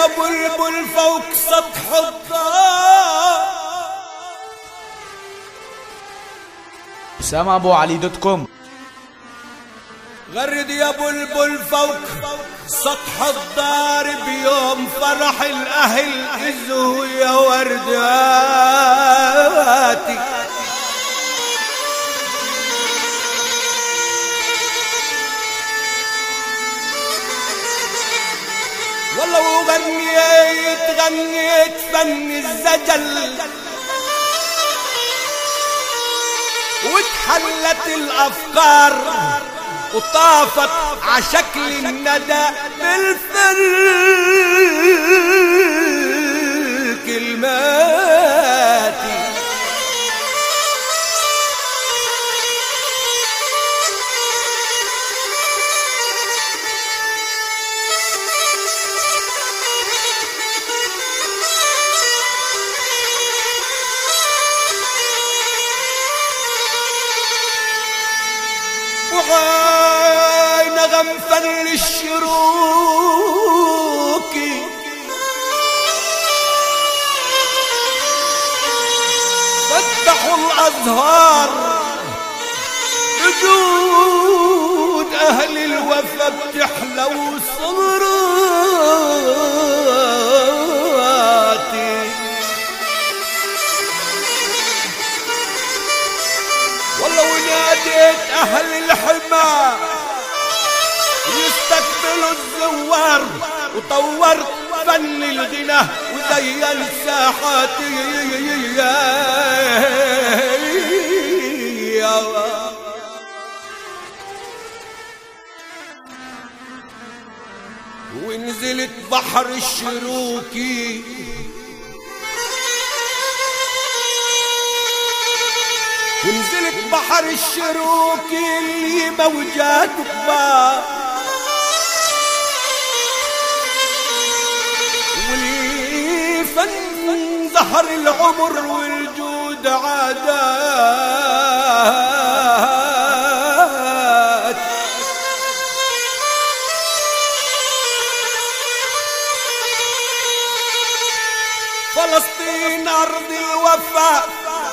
يا بلبل فوق سطح الدار. أسامة أبو علي .com. غرد يا بلبل فوق سطح الدار بيوم فرح الأهل إزهو يا ورداتي. والله وغنيت فن الزجل واتحلت الأفكار وطافت عشكل الندى بالفلك الماتي. وعين غنفل الشروكي فتحوا الأزهار وجود أهل الوفا بتحلى وصراتي. والله وناديت أهل الحما يستقبلوا الزوار وطورت فن الغنى وزين ساحاتي. ونزلت بحر الشروكي ونزلت بحر الشروكي اللي موجات كبار واللي فن زهر العمر والجود عادات. فلسطين أرض الوفاء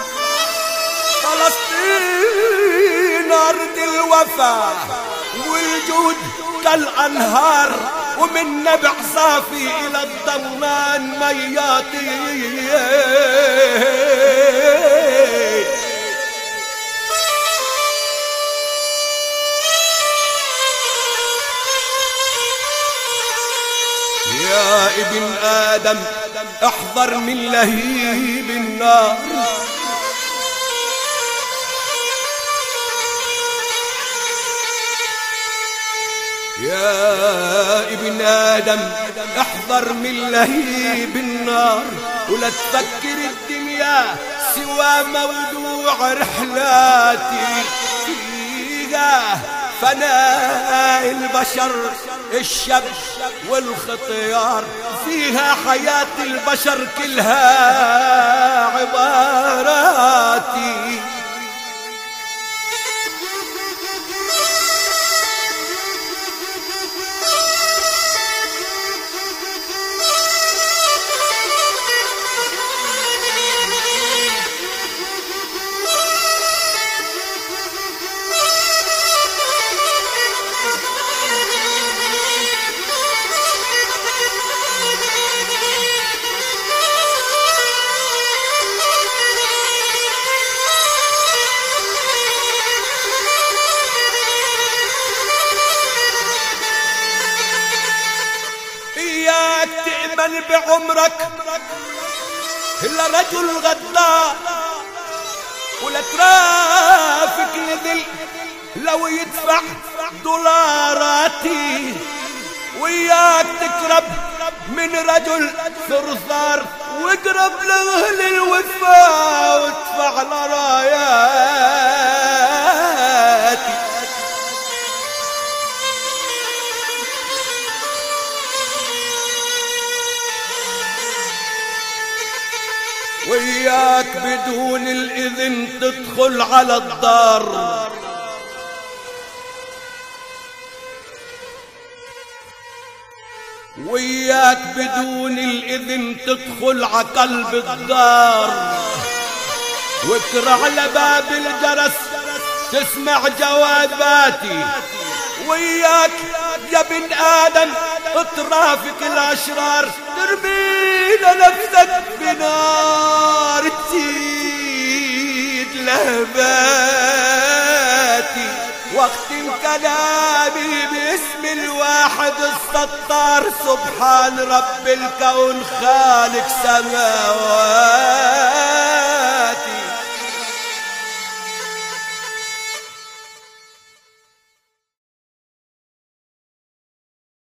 فلسطين أرض الوفا والجود كالأنهار ومن نبع صافي إلى الضمان مياتي. يا ابن آدم احذر من لهيب النار. يا ابن آدم احذر من لهيب النار ولا تفكر الدنيا سوى موضوع رحلاتي. فيها فناء البشر الشب والخطيار فيها حياة البشر كلها عباراتي. تأمن بعمرك إلا رجل غدار ولا ترافق نذل لو يدفع دولاراتي. وياك تقرب من رجل ثرثار واقرب لأهل الوفا وادفع لراياتي. وياك بدون الإذن تدخل على الدار وياك بدون الإذن تدخل ع قلب الدار، وترع لباب الجرس تسمع جواباتي. وياك يا بن آدم ترافق الأشرار، ترمي لنفسك بنار تزيد لهباتي. واختم كلامي باسم الواحد الستار، سبحان رب الكون خالق سماوات.